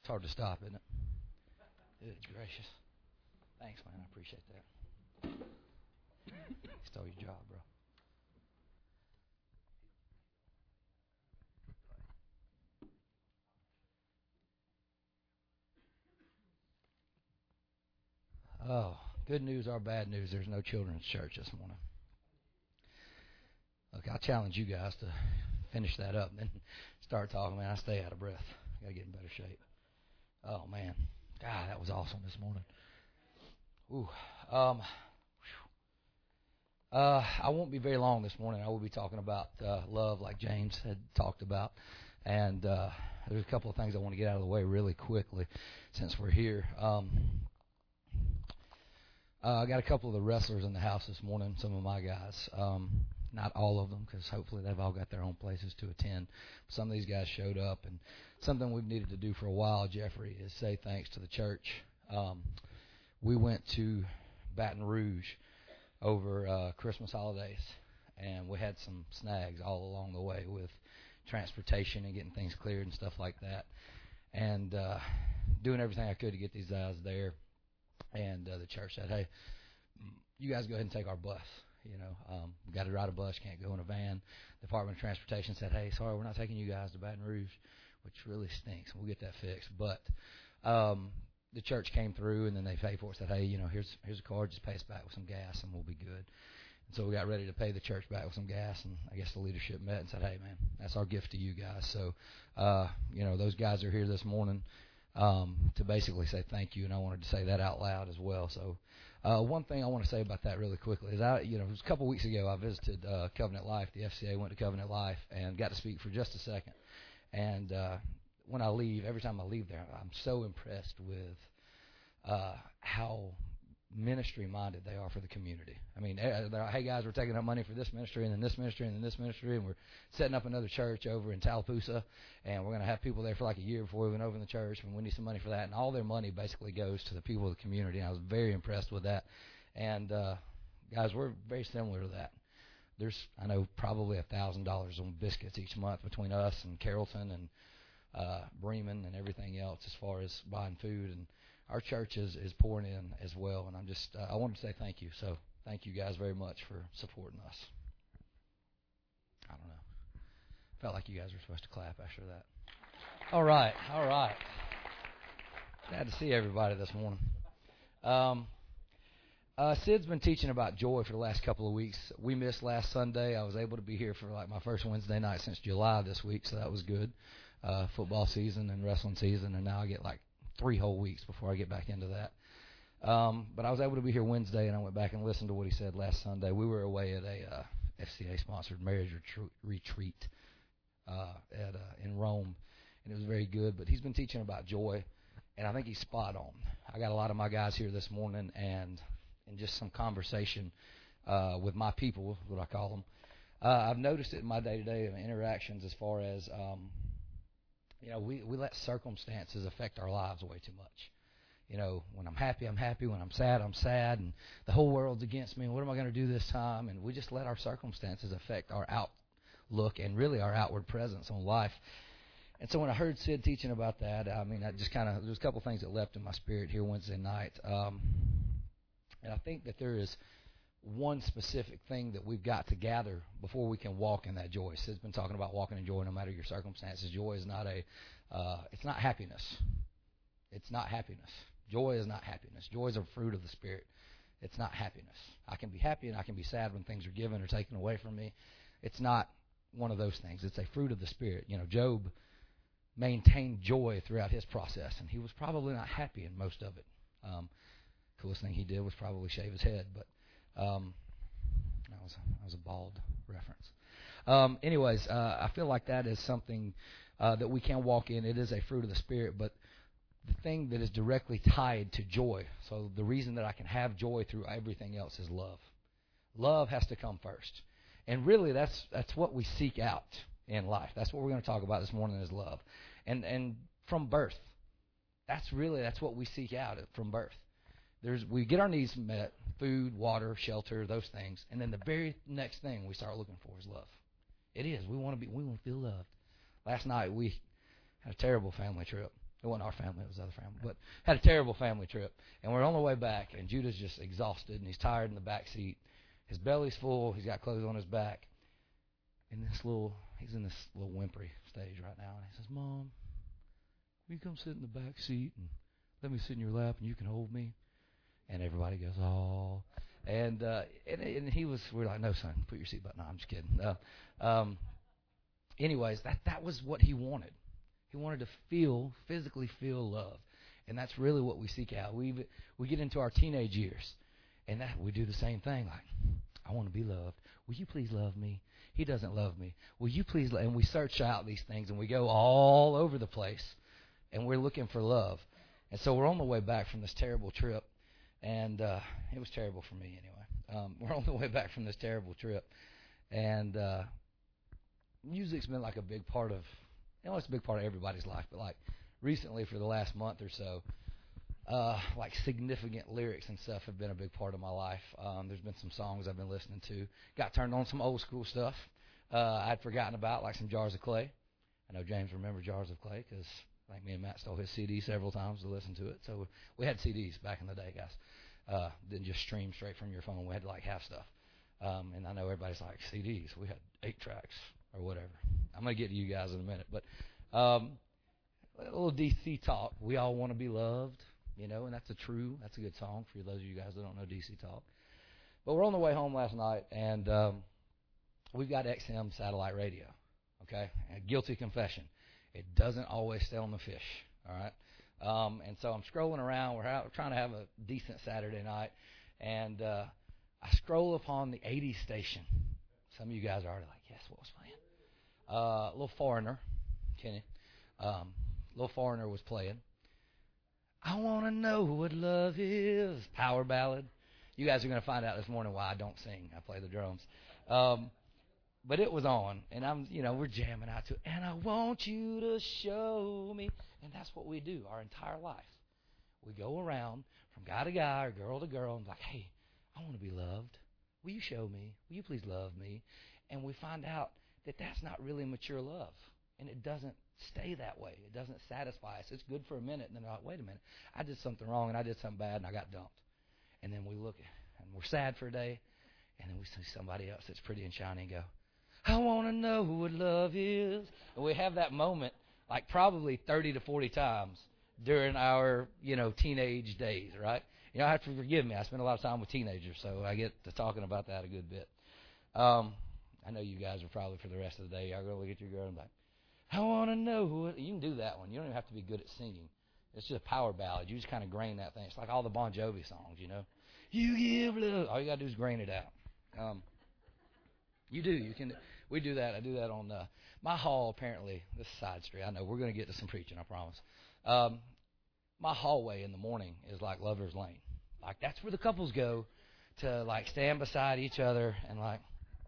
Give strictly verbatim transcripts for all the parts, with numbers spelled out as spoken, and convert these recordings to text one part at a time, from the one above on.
It's hard to stop, isn't it? Good gracious. Thanks, man. I appreciate that. Stole your job, bro. Oh, good news or bad news, there's no children's church this morning. Look, I challenge you guys to finish that up and then start talking. Man, I stay out of breath. I got to get in better shape. Oh, man. God, that was awesome this morning. Ooh. Um, uh, I won't be very long this morning. I will be talking about uh, love like James had talked about. And uh, there's a couple of things I want to get out of the way really quickly since we're here. Um Uh, I got a couple of the wrestlers in the house this morning, some of my guys. Um, not all of them, because hopefully they've all got their own places to attend. Some of these guys showed up, and something we've needed to do for a while, Jeffrey, is say thanks to the church. Um, we went to Baton Rouge over uh, Christmas holidays, and we had some snags all along the way with transportation and getting things cleared and stuff like that, and uh, doing everything I could to get these guys there. And uh, the church said, hey, you guys go ahead and take our bus. You know, um, we got to ride a bus, can't go in a van. The Department of Transportation said, hey, sorry, we're not taking you guys to Baton Rouge, which really stinks. We'll get that fixed. But um, the church came through, and then they paid for it, said, hey, you know, here's here's a card, just pay us back with some gas, and we'll be good. And so we got ready to pay the church back with some gas, and I guess the leadership met and said, hey, man, that's our gift to you guys. So, uh, you know, those guys are here this morning. Um, to basically say thank you, and I wanted to say that out loud as well. So, uh, one thing I want to say about that really quickly is, I, you know, it was a couple weeks ago I visited uh, Covenant Life. The F C A went to Covenant Life and got to speak for just a second. And uh, when I leave, every time I leave there, I'm so impressed with uh, how ministry-minded they are for the community. I mean, they're like, hey, guys, we're taking up money for this ministry and then this ministry and then this ministry, and we're setting up another church over in Tallapoosa, and we're going to have people there for like a year before we went over in the church, and we need some money for that. And all their money basically goes to the people of the community, and I was very impressed with that. And, uh, guys, we're very similar to that. There's, I know, probably one thousand dollars on biscuits each month between us and Carrollton and uh, Bremen and everything else as far as buying food, and our church is, is pouring in as well, and I'm just, uh, I wanted to say thank you. So thank you guys very much for supporting us. I don't know. Felt like you guys were supposed to clap after that. All right, all right. Glad to see everybody this morning. Um, uh, Sid's been teaching about joy for the last couple of weeks. We missed last Sunday. I was able to be here for like my first Wednesday night since July this week, so that was good. Uh, football season and wrestling season, and now I get like three whole weeks before I get back into that. Um, but I was able to be here Wednesday, and I went back and listened to what he said last Sunday. We were away at a uh, F C A-sponsored marriage retru- retreat uh, at uh, in Rome, and it was very good. But he's been teaching about joy, and I think he's spot on. I got a lot of my guys here this morning, and in just some conversation uh, with my people, what I call them, uh, I've noticed it in my day-to-day interactions as far as um, You know, we, we let circumstances affect our lives way too much. You know, when I'm happy, I'm happy. When I'm sad, I'm sad. And the whole world's against me. What am I going to do this time? And we just let our circumstances affect our outlook and really our outward presence on life. And so when I heard Sid teaching about that, I mean, I just kind of, there's a couple things that left in my spirit here Wednesday night. Um, and I think that there is one specific thing that we've got to gather before we can walk in that joy. Sid's been talking about walking in joy no matter your circumstances. Joy is not a, uh, it's not happiness. It's not happiness. Joy is not happiness. Joy is a fruit of the Spirit. It's not happiness. I can be happy and I can be sad when things are given or taken away from me. It's not one of those things. It's a fruit of the Spirit. You know, Job maintained joy throughout his process, and he was probably not happy in most of it. Um, coolest thing he did was probably shave his head, but Um, that was that was a bald reference. Um, anyways, uh, I feel like that is something uh, that we can walk in. It is a fruit of the Spirit, but the thing that is directly tied to joy. So the reason that I can have joy through everything else is love. Love has to come first, and really that's that's what we seek out in life. That's what we're going to talk about this morning is love, and and from birth, that's really that's what we seek out from birth. There's, we get our needs met, food, water, shelter, those things, and then the very next thing we start looking for is love. It is. We want to be. We want to feel loved. Last night we had a terrible family trip. It wasn't our family, it was the other family. But had a terrible family trip. And we're on the way back, and Judah's just exhausted, and he's tired in the back seat. His belly's full. He's got clothes on his back. And this little, he's in this little whimpery stage right now. And he says, Mom, will you come sit in the back seat and let me sit in your lap and you can hold me? And everybody goes, oh. And, uh, and and he was, we we're like, no, son, put your seatbelt. No, I'm just kidding. Uh, um, anyways, that, that was what he wanted. He wanted to feel, physically feel love. And that's really what we seek out. We we get into our teenage years, and that we do the same thing. Like, I want to be loved. Will you please love me? He doesn't love me. Will you please love? And we search out these things, and we go all over the place, and we're looking for love. And so we're on the way back from this terrible trip, and uh, it was terrible for me anyway. Um, we're on the way back from this terrible trip, and uh, music's been like a big part of, you know, it's a big part of everybody's life, but like recently for the last month or so, uh, like significant lyrics and stuff have been a big part of my life. Um, there's been some songs I've been listening to. Got turned on some old school stuff uh, I'd forgotten about, like some Jars of Clay. I know James remembers Jars of Clay because I think me and Matt stole his C D several times to listen to it. So we had C Ds back in the day, guys. Uh, didn't just stream straight from your phone. We had to like have stuff. Um, and I know everybody's like, C Ds. We had eight tracks or whatever. I'm going to get to you guys in a minute. But um, a little D C talk. We all want to be loved, you know, and that's a true, that's a good song for those of you guys that don't know D C talk. But we're on the way home last night, and um, we've got X M satellite radio, okay? A guilty confession. It doesn't always stay on the fish, all right? Um, and so I'm scrolling around. We're, ha- we're trying to have a decent Saturday night, and uh, I scroll upon the eighties station. Some of you guys are already like, yes, what was playing? Uh, a little Foreigner, Kenny. Um, little Foreigner was playing. I want to know what love is. Power ballad. You guys are going to find out this morning why I don't sing. I play the drums. Um, but it was on, and I'm, you know, we're jamming out to it. And I want you to show me. And that's what we do our entire life. We go around from guy to guy or girl to girl and be like, hey, I want to be loved. Will you show me? Will you please love me? And we find out that that's not really mature love. And it doesn't stay that way. It doesn't satisfy us. It's good for a minute, and then they're like, wait a minute. I did something wrong, and I did something bad, and I got dumped. And then we look, and we're sad for a day, and then we see somebody else that's pretty and shiny and go, I want to know what love is. And we have that moment like probably thirty to forty times during our, you know, teenage days, right? You know, I have to forgive me. I spend a lot of time with teenagers, so I get to talking about that a good bit. Um, I know you guys are probably for the rest of the day, y'all going to look at your girl and be like, I want to know what, you can do that one. You don't even have to be good at singing. It's just a power ballad. You just kind of grain that thing. It's like all the Bon Jovi songs, you know. You give love. All you got to do is grain it out. Um, you do. You can. We do that. I do that on uh, my hall, apparently. This is side street. I know. We're going to get to some preaching, I promise. Um, my hallway in the morning is like Lover's Lane. Like, that's where the couples go to, like, stand beside each other and, like,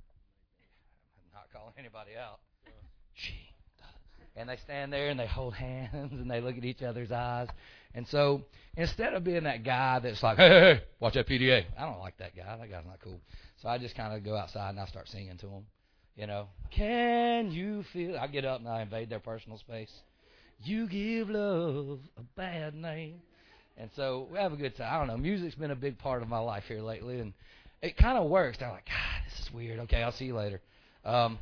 not calling anybody out. She. And they stand there and they hold hands and they look at each other's eyes. And so instead of being that guy that's like, hey, hey, hey, watch that P D A. I don't like that guy. That guy's not cool. So I just kind of go outside and I start singing to them. You know, can you feel? I get up and I invade their personal space. You give love a bad name. And so we have a good time. I don't know. Music's been a big part of my life here lately. And it kind of works. I'm like, God, this is weird. Okay, I'll see you later. Um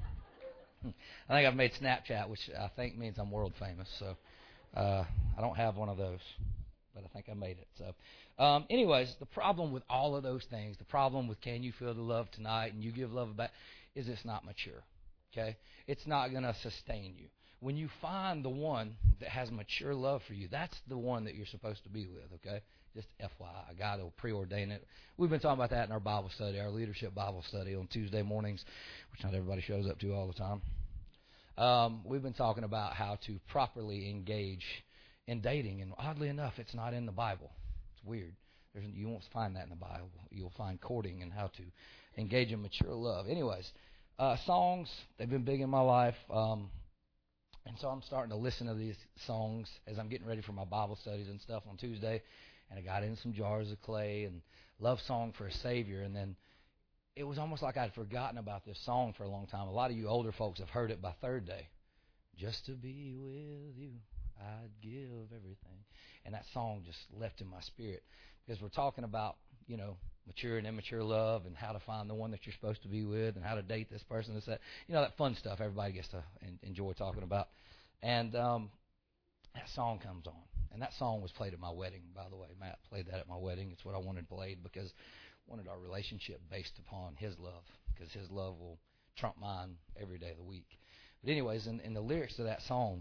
I think I've made Snapchat, which I think means I'm world famous. So uh, I don't have one of those, but I think I made it. So, um, anyways, the problem with all of those things, the problem with can you feel the love tonight and you give love back, is it's not mature. Okay, it's not going to sustain you. When you find the one that has mature love for you, that's the one that you're supposed to be with. Okay, just F Y I, God will preordain it. We've been talking about that in our Bible study, our leadership Bible study on Tuesday mornings, which not everybody shows up to all the time. Um, we've been talking about how to properly engage in dating, and oddly enough, it's not in the Bible. It's weird. There's, you won't find that in the Bible. You'll find courting and how to engage in mature love. Anyways, uh, songs, they've been big in my life, um, and so I'm starting to listen to these songs as I'm getting ready for my Bible studies and stuff on Tuesday, and I got in some Jars of Clay and Love Song for a Savior, and then it was almost like I'd forgotten about this song for a long time. A lot of you older folks have heard it by third day. Just to be with you. I'd give everything. And that song just left in my spirit because we're talking about, you know, mature and immature love and how to find the one that you're supposed to be with and how to date this person. This, that, you know, that fun stuff everybody gets to enjoy talking about. And um, that song comes on. And that song was played at my wedding, by the way. Matt played that at my wedding. It's what I wanted played because I wanted our relationship based upon his love, because his love will trump mine every day of the week. But anyways, in, in the lyrics to that song,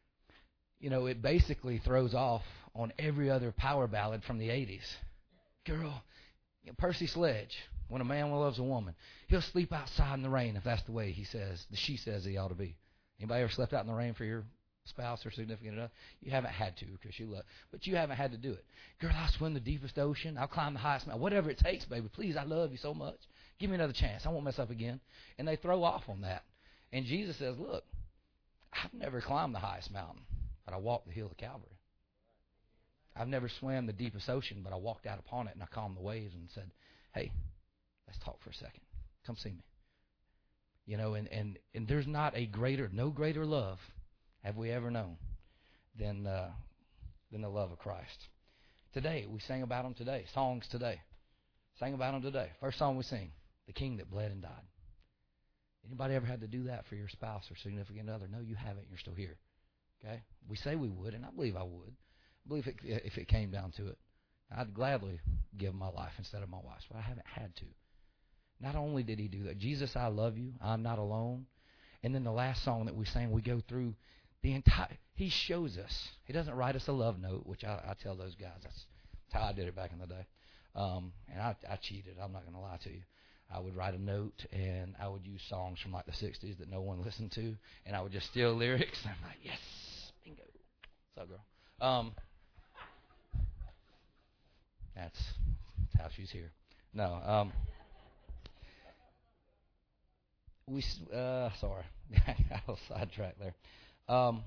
you know, it basically throws off on every other power ballad from the eighties. Girl, you know, Percy Sledge, when a man loves a woman, he'll sleep outside in the rain if that's the way he says, she says he ought to be. Anybody ever slept out in the rain for your spouse or significant other? You haven't had to because you love, but you haven't had to do it. Girl, I'll swim the deepest ocean. I'll climb the highest mountain. Whatever it takes, baby. Please, I love you so much. Give me another chance. I won't mess up again. And they throw off on that. And Jesus says, look, I've never climbed the highest mountain, but I walked the hill of Calvary. I've never swam the deepest ocean, but I walked out upon it and I calmed the waves and said, hey, let's talk for a second. Come see me. You know, and, and, and there's not a greater, no greater love have we ever known than uh, than the love of Christ. Today, we sang about him today. Songs today. Sang about him today. First song we sing, the King that bled and died. Anybody ever had to do that for your spouse or significant other? No, you haven't. You're still here. Okay? We say we would, and I believe I would. I believe it, if it came down to it, I'd gladly give my life instead of my wife's, but I haven't had to. Not only did he do that, Jesus, I love you. I'm not alone. And then the last song that we sang, we go through the entire, he shows us. He doesn't write us a love note, which I, I tell those guys. That's, that's how I did it back in the day. Um, and I, I cheated. I'm not going to lie to you. I would write a note, and I would use songs from like the sixties that no one listened to, and I would just steal lyrics. And I'm like, yes, bingo. What's up, girl? Um, that's, that's how she's here. No. Um, we, uh, sorry. I got a little sidetracked there. Um,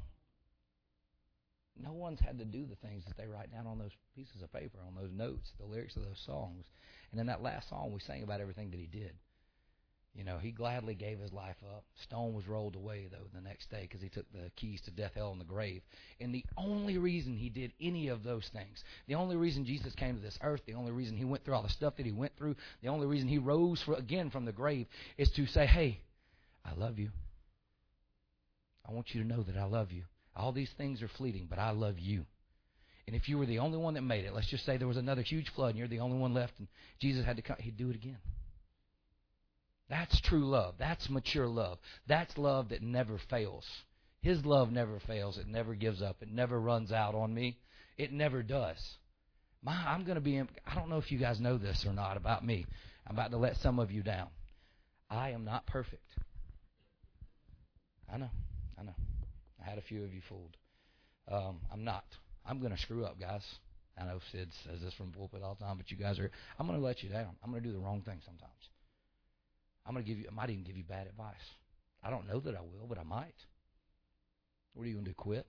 no one's had to do the things that they write down on those pieces of paper, on those notes, the lyrics of those songs. And in that last song, we sang about everything that he did. You know, he gladly gave his life up. Stone was rolled away, though, the next day because he took the keys to death, hell, and the grave. And the only reason he did any of those things, the only reason Jesus came to this earth, the only reason he went through all the stuff that he went through, the only reason he rose for, again from the grave is to say, hey, I love you. I want you to know that I love you. All these things are fleeting, but I love you. And if you were the only one that made it, let's just say there was another huge flood and you're the only one left and Jesus had to come, he'd do it again. That's true love. That's mature love. That's love that never fails. His love never fails. It never gives up. It never runs out on me. It never does. My, I'm going to be, I don't know if you guys know this or not about me. I'm about to let some of you down. I am not perfect. I know. I know. I had a few of you fooled. Um, I'm not. I'm going to screw up, guys. I know Sid says this from pulpit all the time, but you guys are, I'm going to let you down. I'm going to do the wrong thing sometimes. I'm going to give you, I might even give you bad advice. I don't know that I will, but I might. What are you going to do, quit?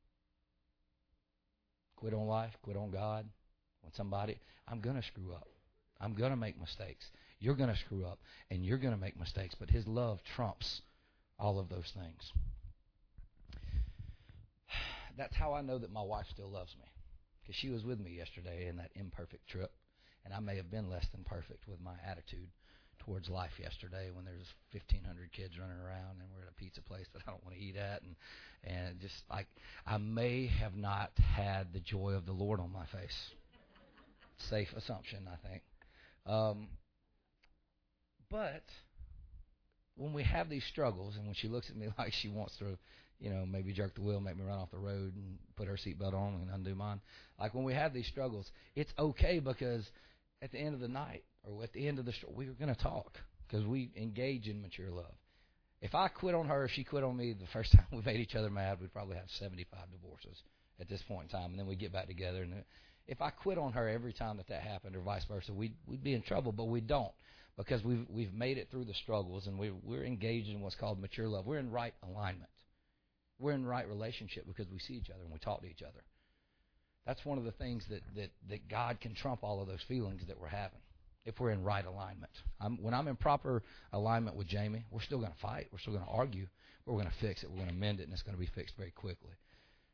Quit on life, quit on God, on somebody? I'm going to screw up. I'm going to make mistakes. You're going to screw up, and you're going to make mistakes, but his love trumps all of those things. That's how I know that my wife still loves me, because she was with me yesterday in that imperfect trip, and I may have been less than perfect with my attitude towards life yesterday when there's fifteen hundred kids running around and we're at a pizza place that I don't want to eat at, and and just like I may have not had the joy of the Lord on my face. Safe assumption, I think. Um, but when we have these struggles, and when she looks at me like she wants to, you know, maybe jerk the wheel, make me run off the road and put her seatbelt on and undo mine. Like when we have these struggles, it's okay because at the end of the night or at the end of the struggle, we're going to talk because we engage in mature love. If I quit on her, if she quit on me the first time we made each other mad, we'd probably have seventy-five divorces at this point in time, and then we'd get back together. And if I quit on her every time that that happened or vice versa, we'd, we'd be in trouble, but we don't because we've, we've made it through the struggles and we, we're engaged in what's called mature love. We're in right alignment. We're in right relationship because we see each other and we talk to each other. That's one of the things that, that, that God can trump all of those feelings that we're having if we're in right alignment. I'm, when I'm in proper alignment with Jamie, we're still going to fight. We're still going to argue. But we're going to fix it. We're going to mend it, and it's going to be fixed very quickly.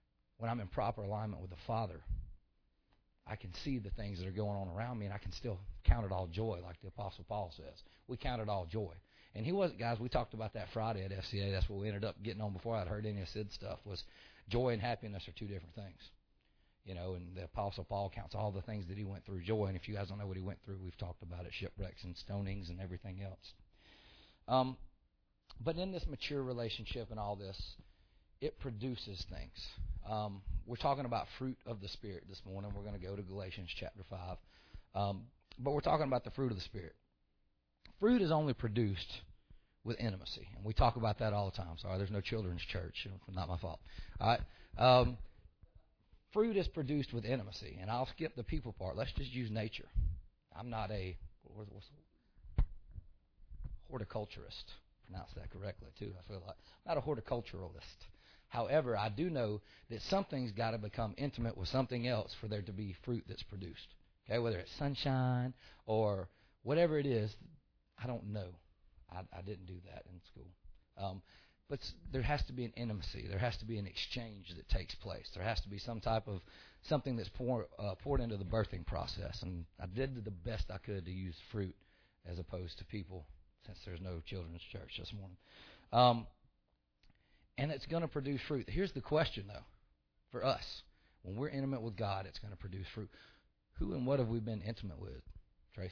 when I'm in proper alignment with the Father, I can see the things that are going on around me, and I can still count it all joy, like the Apostle Paul says. We count it all joy. And he wasn't, guys, we talked about that Friday at F C A. That's what we ended up getting on before I'd heard any of Sid's stuff, was joy and happiness are two different things. You know, and the Apostle Paul counts all the things that he went through joy. And if you guys don't know what he went through, we've talked about it, shipwrecks and stonings and everything else. Um, but in this mature relationship and all this, it produces things. Um, we're talking about fruit of the Spirit this morning. We're going to go to Galatians chapter five. Um, but we're talking about the fruit of the Spirit. Fruit is only produced with intimacy. And we talk about that all the time. Sorry, there's no children's church. Not my fault. All right. Um, fruit is produced with intimacy. And I'll skip the people part. Let's just use nature. I'm not a what's, what's, horticulturist. Pronounce that correctly, too. I feel like I'm not a horticulturalist. However, I do know that something's got to become intimate with something else for there to be fruit that's produced. Okay, whether it's sunshine or whatever it is, I don't know. I, I didn't do that in school. Um, but there has to be an intimacy. There has to be an exchange that takes place. There has to be some type of something that's pour, uh, poured into the birthing process. And I did the best I could to use fruit as opposed to people, since there's no children's church this morning. Um, and it's going to produce fruit. Here's the question, though, for us. When we're intimate with God, it's going to produce fruit. Who and what have we been intimate with, Trace?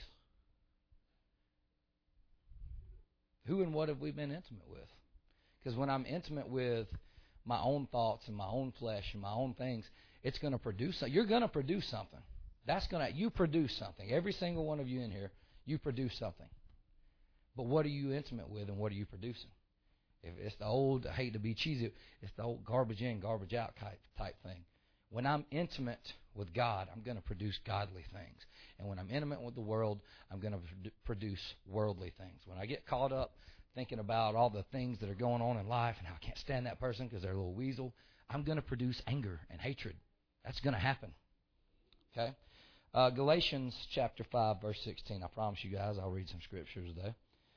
Who and what have we been intimate with? Because when I'm intimate with my own thoughts and my own flesh and my own things, it's going to produce something. You're going to produce something. That's going to, you produce something. Every single one of you in here, you produce something. But what are you intimate with and what are you producing? If it's the old, I hate to be cheesy, it's the old garbage in, garbage out type, type thing. When I'm intimate with God, I'm going to produce godly things. And when I'm intimate with the world, I'm going to produce worldly things. When I get caught up thinking about all the things that are going on in life and how I can't stand that person because they're a little weasel, I'm going to produce anger and hatred. That's going to happen. Okay? Uh, Galatians chapter five, verse sixteen. I promise you guys I'll read some scriptures today.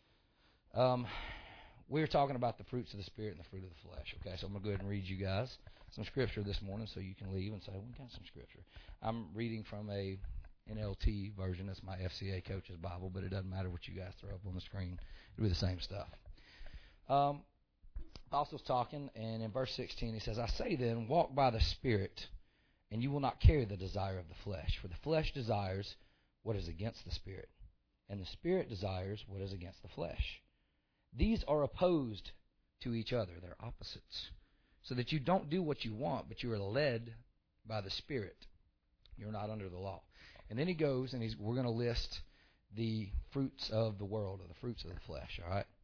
Um, we're talking about the fruits of the Spirit and the fruit of the flesh. Okay, so I'm going to go ahead and read you guys some scripture this morning so you can leave and say, we got some scripture. I'm reading from a N L T version. That's my F C A coach's Bible, but it doesn't matter what you guys throw up on the screen. It'll be the same stuff. Um, Apostle's talking, and in verse sixteen he says, I say then, walk by the Spirit, and you will not carry the desire of the flesh. For the flesh desires what is against the Spirit, and the Spirit desires what is against the flesh. These are opposed to each other. They're opposites. So that you don't do what you want, but you are led by the Spirit. You're not under the law. And then he goes, and he's, we're going to list the fruits of the world, or the fruits of the flesh, all right?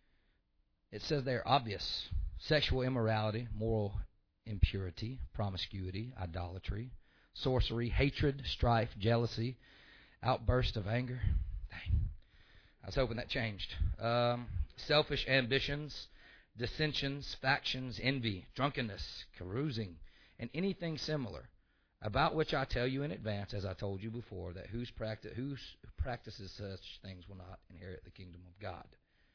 It says they're obvious. Sexual immorality, moral impurity, promiscuity, idolatry, sorcery, hatred, strife, jealousy, outburst of anger. Dang. I was hoping that changed. Um, selfish ambitions, dissensions, factions, envy, drunkenness, carousing, and anything similar, about which I tell you in advance, as I told you before, that who's practi- who practices such things will not inherit the kingdom of God.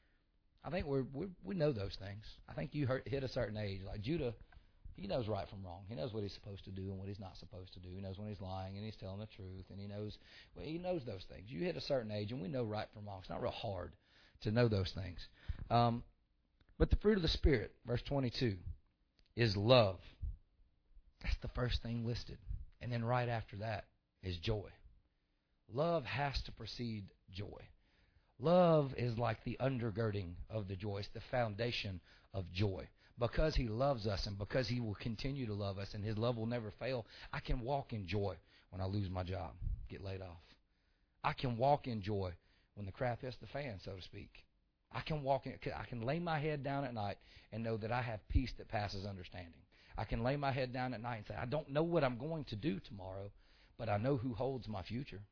I think we're, we're, we know those things. I think you hurt, hit a certain age. Like Judah, he knows right from wrong. He knows what he's supposed to do and what he's not supposed to do. He knows when he's lying and he's telling the truth, and he knows well, he knows those things. You hit a certain age, and we know right from wrong. It's not real hard to know those things. Um, but the fruit of the Spirit, verse twenty-two, is love. That's the first thing listed. And then right after that is joy. Love has to precede joy. Love is like the undergirding of the joy. It's the foundation of joy. Because he loves us and because he will continue to love us and his love will never fail, I can walk in joy when I lose my job, get laid off. I can walk in joy when the crap hits the fan, so to speak. I can walk in, I can lay my head down at night and know that I have peace that passes understanding. I can lay my head down at night and say, I don't know what I'm going to do tomorrow, but I know who holds my future.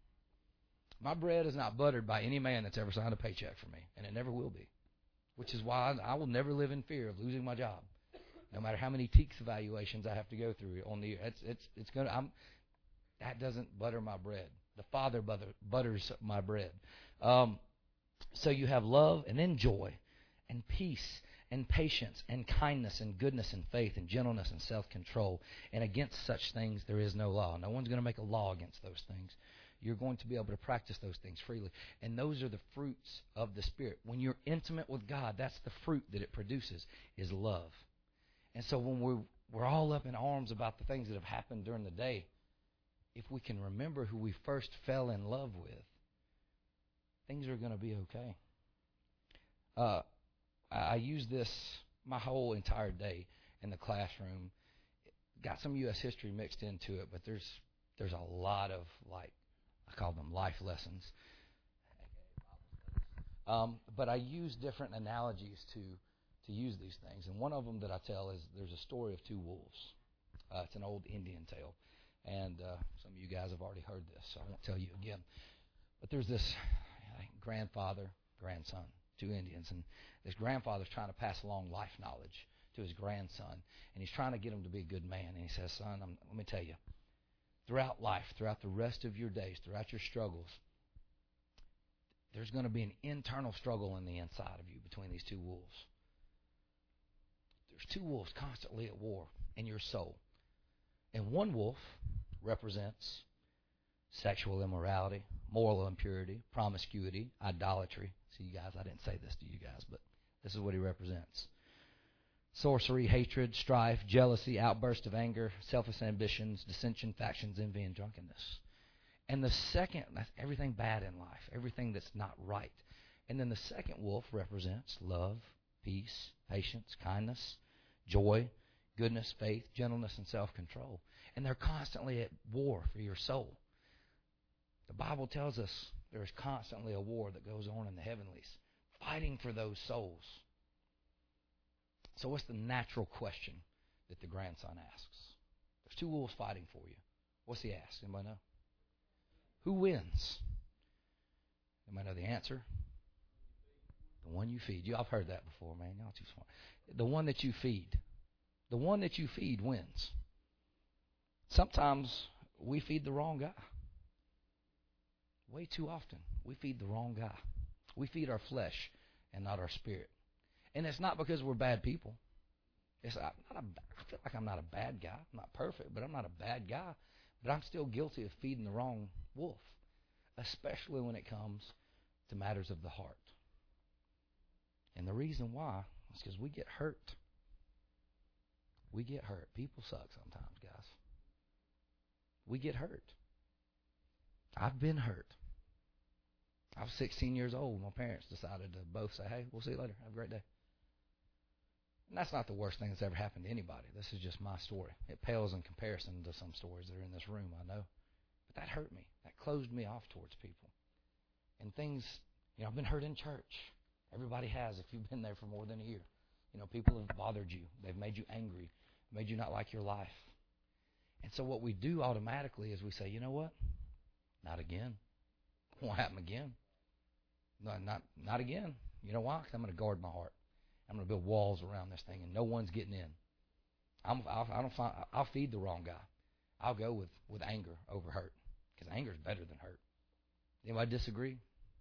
My bread is not buttered by any man that's ever signed a paycheck for me, and it never will be, which is why I will never live in fear of losing my job, no matter how many T E A C evaluations I have to go through on the year. It's it's it's gonna. I'm that doesn't butter my bread. The Father butter, butters my bread. Um, so you have love and then joy and peace and patience and kindness and goodness and faith and gentleness and self-control. And against such things there is no law. No one's going to make a law against those things. You're going to be able to practice those things freely. And those are the fruits of the Spirit. When you're intimate with God, that's the fruit that it produces, is love. And so when we're, we're all up in arms about the things that have happened during the day, if we can remember who we first fell in love with, things are going to be okay. Uh, I use this my whole entire day in the classroom. Got some U S history mixed into it, but there's there's a lot of, like, I call them life lessons. Um, but I use different analogies to to use these things. And one of them that I tell is there's a story of two wolves. Uh, it's an old Indian tale. And uh, some of you guys have already heard this, so I won't tell you again. But there's this grandfather, grandson, two Indians. And this grandfather's trying to pass along life knowledge to his grandson. And he's trying to get him to be a good man. And he says, son, I'm, let me tell you, throughout life, throughout the rest of your days, throughout your struggles, there's going to be an internal struggle in the inside of you between these two wolves. There's two wolves constantly at war in your soul. And one wolf represents sexual immorality, moral impurity, promiscuity, idolatry. See, you guys, I didn't say this to you guys, but this is what he represents. Sorcery, hatred, strife, jealousy, outburst of anger, selfish ambitions, dissension, factions, envy, and drunkenness. And the second, that's everything bad in life, everything that's not right. And then the second wolf represents love, peace, patience, kindness, joy, goodness, faith, gentleness, and self-control. And they're constantly at war for your soul. The Bible tells us there is constantly a war that goes on in the heavenlies, fighting for those souls. So what's the natural question that the grandson asks? There's two wolves fighting for you. What's he ask? Anybody know? Who wins? Anybody know the answer? The one you feed. You, I've heard that before, man. Y'all too smart. The one that you feed. The one that you feed wins. Sometimes we feed the wrong guy. Way too often, we feed the wrong guy. We feed our flesh and not our spirit. And it's not because we're bad people. It's I'm not a, I feel like I'm not a bad guy. I'm not perfect, but I'm not a bad guy. But I'm still guilty of feeding the wrong wolf, especially when it comes to matters of the heart. And the reason why is because we get hurt. We get hurt. People suck sometimes, guys. We get hurt. I've been hurt. I was sixteen years old. My parents decided to both say, hey, we'll see you later. Have a great day. And that's not the worst thing that's ever happened to anybody. This is just my story. It pales in comparison to some stories that are in this room, I know. But that hurt me. That closed me off towards people. And things, you know, I've been hurt in church. Everybody has if you've been there for more than a year. You know, people have bothered you. They've made you angry, made you not like your life. And so what we do automatically is we say, you know what? Not again. Won't happen again. No, not not again. You know why? Because I'm going to guard my heart. I'm going to build walls around this thing, and no one's getting in. I'm, I'll, I don't find, I'll feed the wrong guy. I'll go with, with anger over hurt, because anger is better than hurt. Anybody disagree?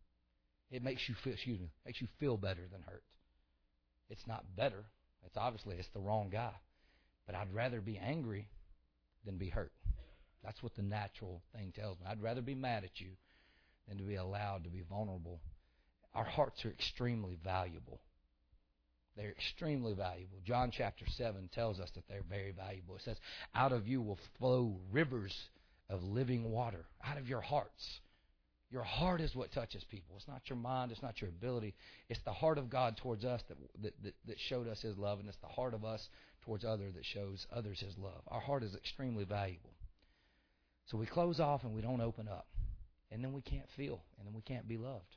It makes you feel, excuse me, makes you feel better than hurt. It's not better. It's obviously it's the wrong guy. But I'd rather be angry than be hurt. That's what the natural thing tells me. I'd rather be mad at you than to be allowed to be vulnerable. Our hearts are extremely valuable. They're extremely valuable. John chapter seven tells us that they're very valuable. It says, out of you will flow rivers of living water. Out of your hearts. Your heart is what touches people. It's not your mind. It's not your ability. It's the heart of God towards us that, that, that, that showed us His love, and it's the heart of us towards others that shows others His love. Our heart is extremely valuable. So we close off and we don't open up. And then we can't feel, and then we can't be loved.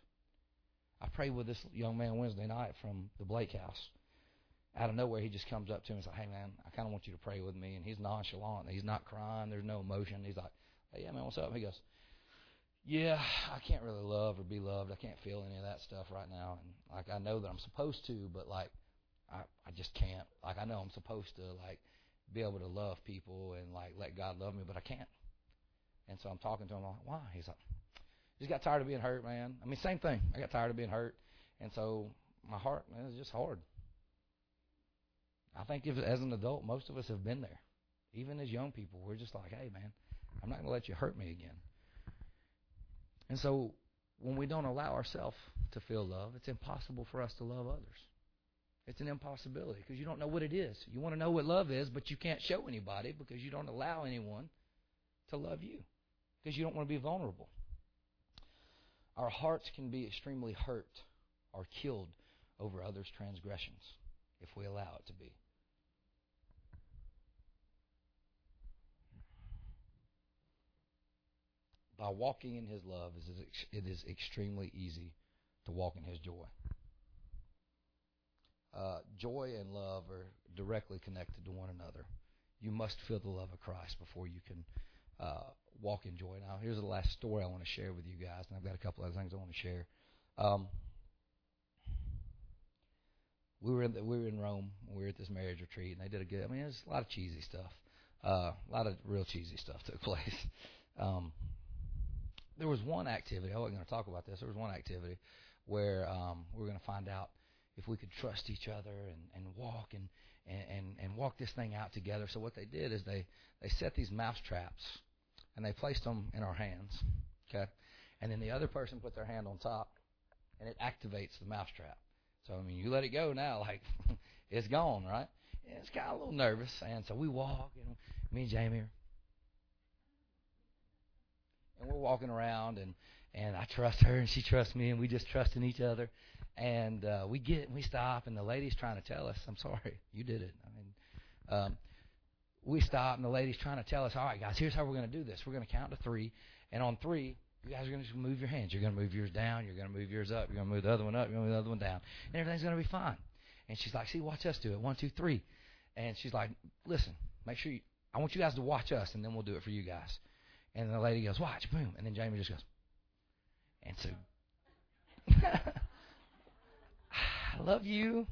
I prayed with this young man Wednesday night from the Blake house. Out of nowhere, he just comes up to me and says, hey, man, I kind of want you to pray with me. And he's nonchalant. He's not crying. There's no emotion. He's like, hey, yeah, man, what's up? He goes, yeah, I can't really love or be loved. I can't feel any of that stuff right now. And, like, I know that I'm supposed to, but, like, I, I just can't. Like, I know I'm supposed to, like, be able to love people and, like, let God love me, but I can't. And so I'm talking to him. I'm like, why? He's like, just got tired of being hurt, man. I mean, same thing. I got tired of being hurt. And so my heart, man, is just hard. I think if, as an adult, most of us have been there. Even as young people, we're just like, hey, man, I'm not going to let you hurt me again. And so when we don't allow ourselves to feel love, it's impossible for us to love others. It's an impossibility because you don't know what it is. You want to know what love is, but you can't show anybody because you don't allow anyone to love you because you don't want to be vulnerable. Our hearts can be extremely hurt or killed over others' transgressions if we allow it to be. By walking in His love, it is extremely easy to walk in His joy. Uh, joy and love are directly connected to one another. You must feel the love of Christ before you can uh, walk in joy. Now, here's the last story I want to share with you guys, and I've got a couple other things I want to share. Um, we were in the, we were in Rome. We were at this marriage retreat, and they did a good. I mean, there's a lot of cheesy stuff. Uh, a lot of real cheesy stuff took place. Um, there was one activity. I wasn't going to talk about this. There was one activity where um, we were going to find out if we could trust each other and, and walk and, and, and walk this thing out together. So what they did is they, they set these mouse traps, and they placed them in our hands, okay? And then the other person put their hand on top, and it activates the mouse trap. So, I mean, you let it go now, like, it's gone, right? And it's kind of a little nervous, and so we walk, and me and Jamie are, and we're walking around, and, and I trust her, and she trusts me, and we just trust in each other. And uh, we get and we stop, and the lady's trying to tell us, I'm sorry, you did it. I mean, um, we stop, and the lady's trying to tell us, all right, guys, here's how we're going to do this. We're going to count to three, and on three, you guys are going to move your hands. You're going to move yours down. You're going to move yours up. You're going to move the other one up. You're going to move the other one down. And everything's going to be fine. And she's like, see, watch us do it. One, two, three. And she's like, listen, make sure you, I want you guys to watch us, and then we'll do it for you guys. And the lady goes, watch, boom. And then Jamie just goes, and so, I love you.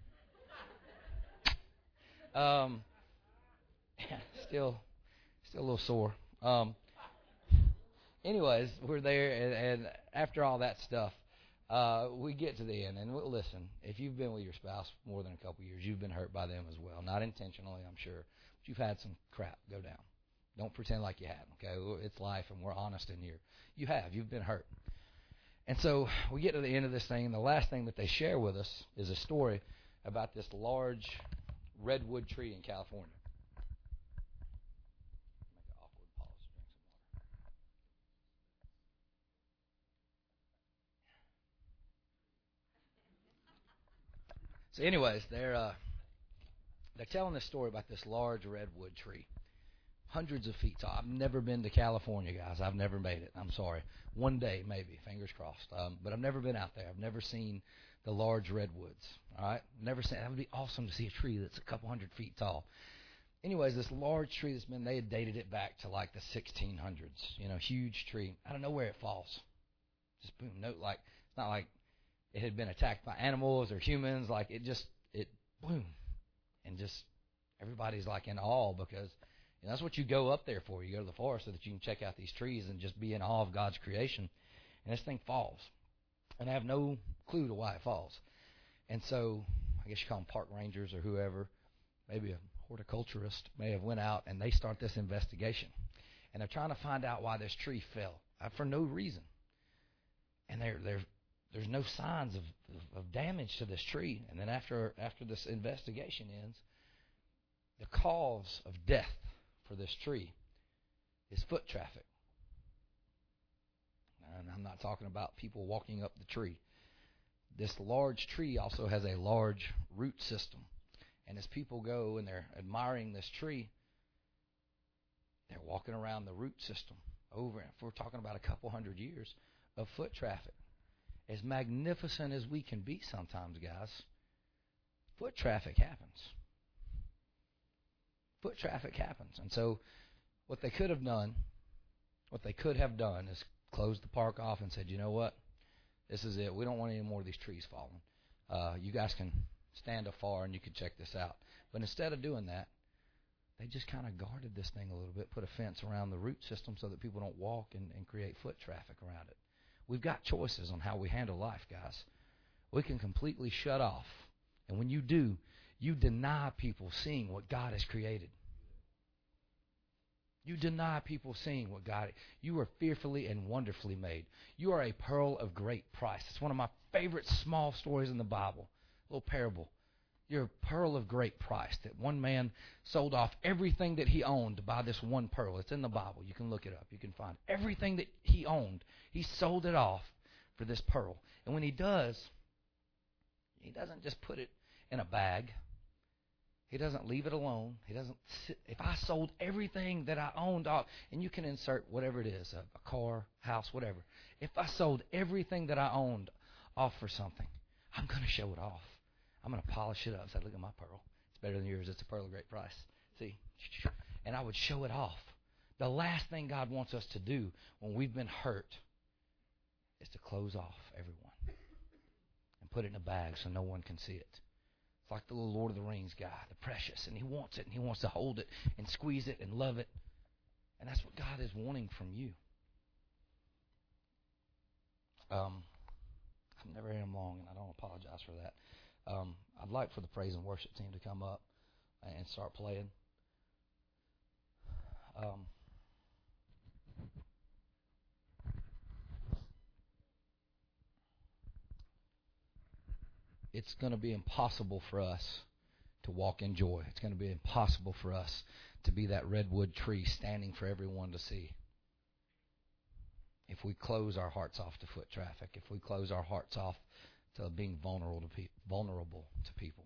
Um, still, still a little sore. Um, anyways, we're there, and, and after all that stuff, uh, we get to the end. And we'll, listen, if you've been with your spouse more than a couple years, you've been hurt by them as well. Not intentionally, I'm sure, but you've had some crap go down. Don't pretend like you haven't. Okay, it's life, and we're honest in here. You have. You've been hurt. And so we get to the end of this thing, and the last thing that they share with us is a story about this large redwood tree in California. Make an awkward pause to drink some water. So anyways, they're, uh, they're telling this story about this large redwood tree. Hundreds of feet tall. I've never been to California, guys. I've never made it. I'm sorry. One day, maybe. Fingers crossed. Um, but I've never been out there. I've never seen the large redwoods. All right? Never seen. That would be awesome to see a tree that's a couple hundred feet tall. Anyways, this large tree that's been, they had dated it back to like the sixteen hundreds. You know, huge tree. I don't know where it falls. Just boom. No, like, it's not like it had been attacked by animals or humans. Like, it just, it, boom. And just, everybody's like in awe because, and that's what you go up there for. You go to the forest so that you can check out these trees and just be in awe of God's creation. And this thing falls. And I have no clue to why it falls. And so, I guess you call them park rangers or whoever, maybe a horticulturist may have went out and they start this investigation. And they're trying to find out why this tree fell uh, for no reason. And there, there, there's no signs of, of, of damage to this tree. And then after after this investigation ends, the cause of death for this tree is foot traffic. And I'm not talking about people walking up the tree. This large tree also has a large root system. And as people go and they're admiring this tree, they're walking around the root system over, if we're talking about a couple hundred years of foot traffic. As magnificent as we can be sometimes, guys, foot traffic happens. Foot traffic happens. And so what they could have done, what they could have done is closed the park off and said, you know what, this is it. We don't want any more of these trees falling. Uh, you guys can stand afar and you can check this out. But instead of doing that, they just kind of guarded this thing a little bit, put a fence around the root system so that people don't walk and, and create foot traffic around it. We've got choices on how we handle life, guys. We can completely shut off. And when you do, you deny people seeing what God has created. You deny people seeing what God... You are fearfully and wonderfully made. You are a pearl of great price. It's one of my favorite small stories in the Bible. A little parable. You're a pearl of great price. That one man sold off everything that he owned to buy this one pearl. It's in the Bible. You can look it up. You can find everything that he owned. He sold it off for this pearl. And when he does, he doesn't just put it in a bag. He doesn't leave it alone. He doesn't sit. If I sold everything that I owned off, and you can insert whatever it is, a, a car, house, whatever. If I sold everything that I owned off for something, I'm going to show it off. I'm going to polish it up. Say, look at my pearl. It's better than yours. It's a pearl of great price. See? And I would show it off. The last thing God wants us to do when we've been hurt is to close off everyone and put it in a bag so no one can see it. It's like the little Lord of the Rings guy, the precious, and he wants it, and he wants to hold it and squeeze it and love it. And that's what God is wanting from you. Um, I've never had him long, and I don't apologize for that. Um, I'd like for the praise and worship team to come up and start playing. Um, it's going to be impossible for us to walk in joy. It's going to be impossible for us to be that redwood tree standing for everyone to see if we close our hearts off to foot traffic, if we close our hearts off to being vulnerable to, pe- vulnerable to people.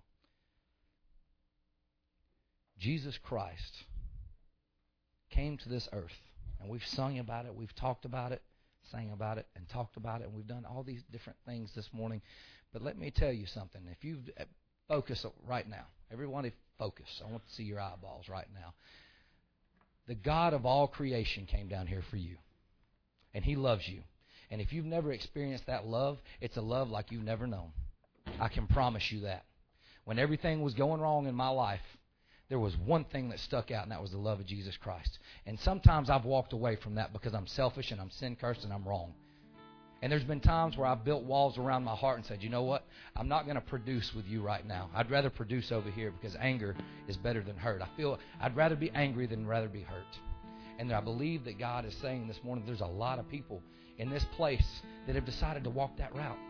Jesus Christ came to this earth, and we've sung about it, we've talked about it, sang about it, and talked about it, and we've done all these different things this morning. But let me tell you something. If you focus right now, everybody focus. I want to see your eyeballs right now. The God of all creation came down here for you, and He loves you. And if you've never experienced that love, it's a love like you've never known. I can promise you that. When everything was going wrong in my life, there was one thing that stuck out, and that was the love of Jesus Christ. And sometimes I've walked away from that because I'm selfish and I'm sin-cursed and I'm wrong. And there's been times where I've built walls around my heart and said, you know what? I'm not going to produce with you right now. I'd rather produce over here because anger is better than hurt. I feel I'd rather be angry than rather be hurt. And I believe that God is saying this morning there's a lot of people in this place that have decided to walk that route.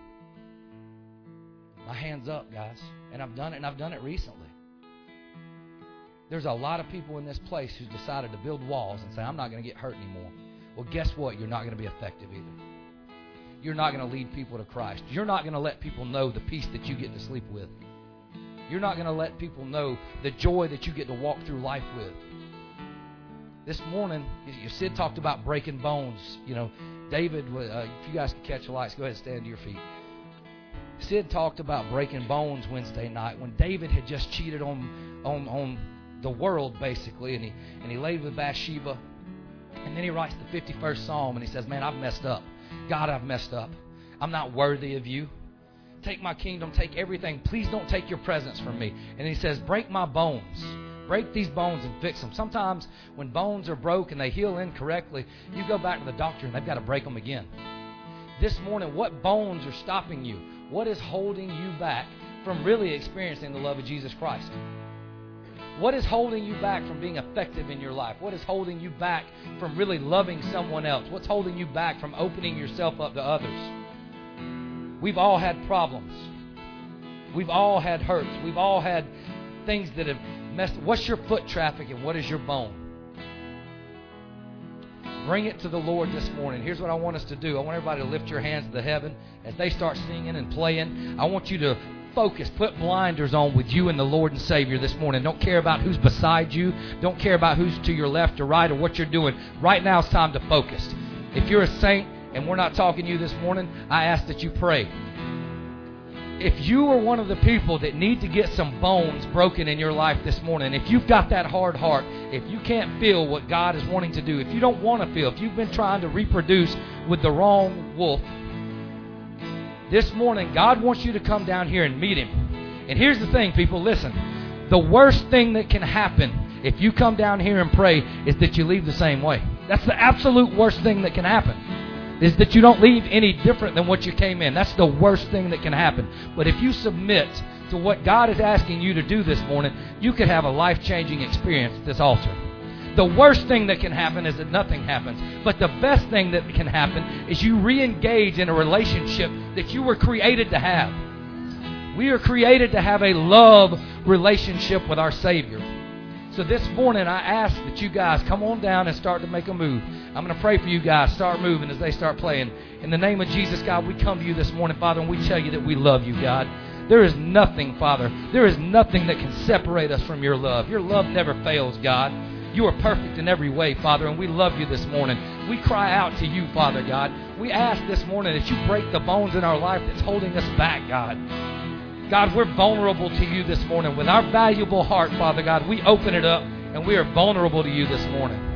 My hand's up, guys. And I've done it, and I've done it recently. There's a lot of people in this place who've decided to build walls and say, I'm not going to get hurt anymore. Well, guess what? You're not going to be effective either. You're not going to lead people to Christ. You're not going to let people know the peace that you get to sleep with. You're not going to let people know the joy that you get to walk through life with. This morning, Sid talked about breaking bones. You know, David, uh, if you guys can catch the lights, go ahead and stand to your feet. Sid talked about breaking bones Wednesday night when David had just cheated on on on the world, basically, and he and he laid with Bathsheba. And then he writes the fifty-first Psalm, and he says, man, I've messed up. God, I've messed up. I'm not worthy of you. Take my kingdom, take everything. Please don't take your presence from me. And he says, break my bones. Break these bones and fix them. Sometimes when bones are broke and they heal incorrectly, you go back to the doctor and they've got to break them again. This morning, what bones are stopping you? What is holding you back from really experiencing the love of Jesus Christ? What is holding you back from being effective in your life? What is holding you back from really loving someone else? What's holding you back from opening yourself up to others? We've all had problems. We've all had hurts. We've all had things that have messed. What's your foot traffic and what is your bone? Bring it to the Lord this morning. Here's what I want us to do. I want everybody to lift your hands to heaven as they start singing and playing. I want you to focus, put blinders on with you and the Lord and Savior this morning. Don't care about who's beside you. Don't care about who's to your left or right or what you're doing. Right now it's time to focus. If you're a saint and we're not talking to you this morning, I ask that you pray. If you are one of the people that need to get some bones broken in your life this morning, if you've got that hard heart, if you can't feel what God is wanting to do, if you don't want to feel, if you've been trying to reproduce with the wrong wolf, this morning, God wants you to come down here and meet Him. And here's the thing, people, listen. The worst thing that can happen if you come down here and pray is that you leave the same way. That's the absolute worst thing that can happen. is that you don't leave any different than what you came in. That's the worst thing that can happen. But if you submit to what God is asking you to do this morning, you could have a life-changing experience at this altar. The worst thing that can happen is that nothing happens. But the best thing that can happen is you re-engage in a relationship that you were created to have. We are created to have a love relationship with our Savior. So this morning I ask that you guys come on down and start to make a move. I'm going to pray for you guys. Start moving as they start playing. In the name of Jesus, God, we come to you this morning, Father, and we tell you that we love you, God. There is nothing, Father, there is nothing that can separate us from your love. Your love never fails, God. You are perfect in every way, Father, and we love you this morning. We cry out to you, Father God. We ask this morning that you break the bones in our life that's holding us back, God. God, we're vulnerable to you this morning. With our valuable heart, Father God, we open it up and we are vulnerable to you this morning.